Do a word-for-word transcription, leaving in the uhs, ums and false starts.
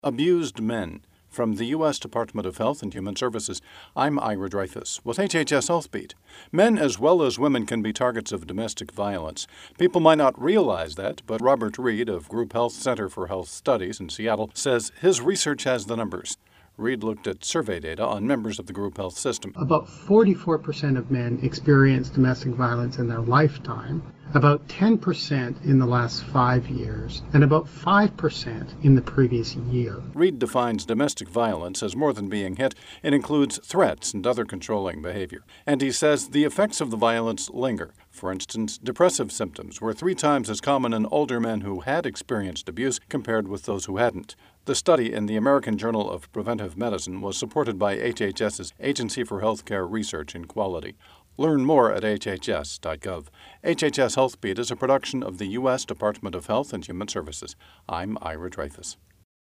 Abused Men. From the U S Department of Health and Human Services, I'm Ira Dreyfus with H H S Health Beat. Men as well as women can be targets of domestic violence. People might not realize that, but Robert Reed of Group Health Center for Health Studies in Seattle says his research has the numbers. Reed looked at survey data on members of the group health system. About forty-four percent of men experience domestic violence in their lifetime, about ten percent in the last five years, and about five percent in the previous year. Reed defines domestic violence as more than being hit. It includes threats and other controlling behavior. And he says the effects of the violence linger. For instance, depressive symptoms were three times as common in older men who had experienced abuse compared with those who hadn't. The study in the American Journal of Preventive Medicine was supported by HHS's Agency for Healthcare Research and Quality. Learn more at H H S dot gov. H H S Health Beat is a production of the U S Department of Health and Human Services. I'm Ira Dreyfus.